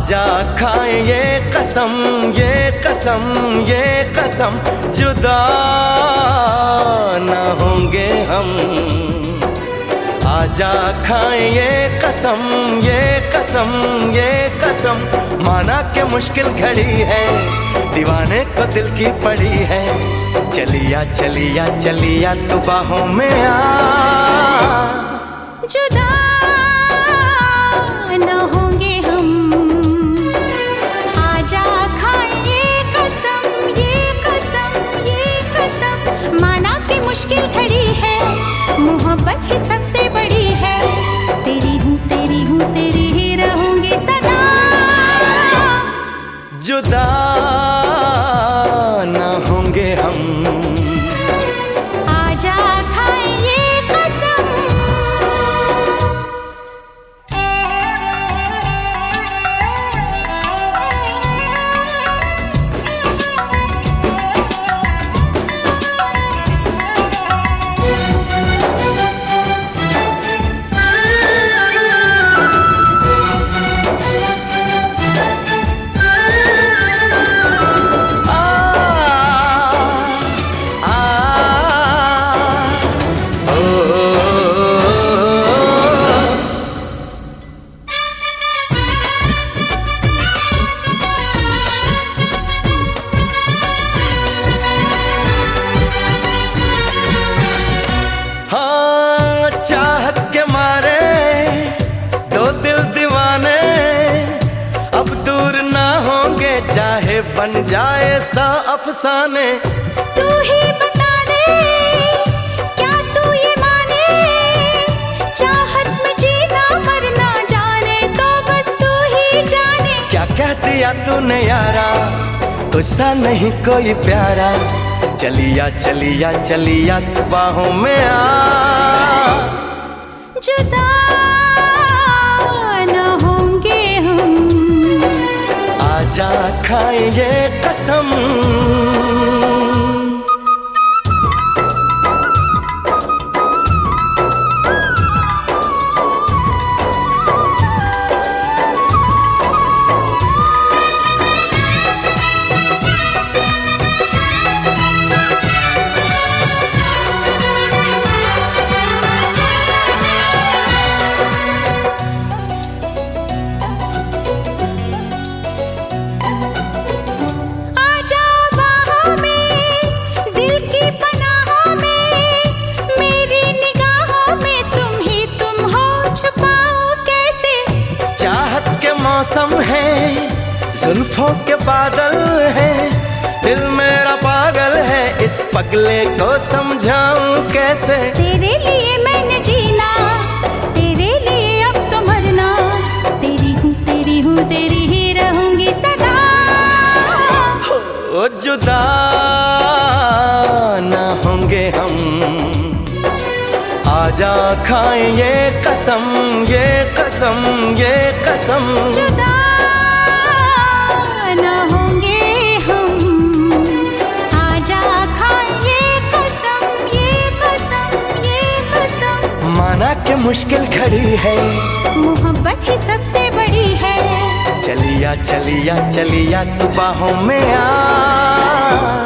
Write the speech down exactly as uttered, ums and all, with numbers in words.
आजा खाएं ये कसम, ये कसम, ये कसम, जुदा ना होंगे हम। आजा खाएं ये कसम, ये कसम, ये कसम, माना के मुश्किल घड़ी है, दीवाने को दिल की पड़ी है। चलिया चलिया चलिया तू बाहों में आ, जुदा न होंगे हम। आजा खाएं ये कसम, ये कसम, ये कसम, माना कि मुश्किल घड़ी है, मोहब्बत ही सबसे बड़ी है। तेरी हूँ तेरी हूँ तेरी ही रहूंगी सदा, जुदा ना होंगे हम। आजा खाएं ये कसम। चाहत के मारे दो दिल दीवाने, अब दूर ना होंगे चाहे बन जाए सा अफसाने। तू ही बता दे क्या तू ये माने, चाहत में जीना मरना जाने तो बस तू ही जाने। क्या कह दिया तूने यारा, गुस्सा नहीं कोई प्यारा। चलिया चलिया चलिया तू बाहों में आ, जुदा न होंगे हम। आजा खाएं ये कसम। मौसम है, जुल्फों के बादल है, दिल मेरा पागल है, इस पगले को समझाऊं कैसे। तेरे लिए मैंने जीना, तेरे लिए अब तो मरना, तेरी हूँ तेरी हूँ तेरी ही रहूंगी सदा। हो जुदा ना होंगे हम। आजा खाएं ये कसम, ये कसम, ये कसम, जुदा न होंगे हम। आजा खाएं ये कसम, ये कसम, ये कसम, माना कि मुश्किल घड़ी है, मोहब्बत ही सबसे बड़ी है। चलिया चलिया चलिया तू बाहों में आ।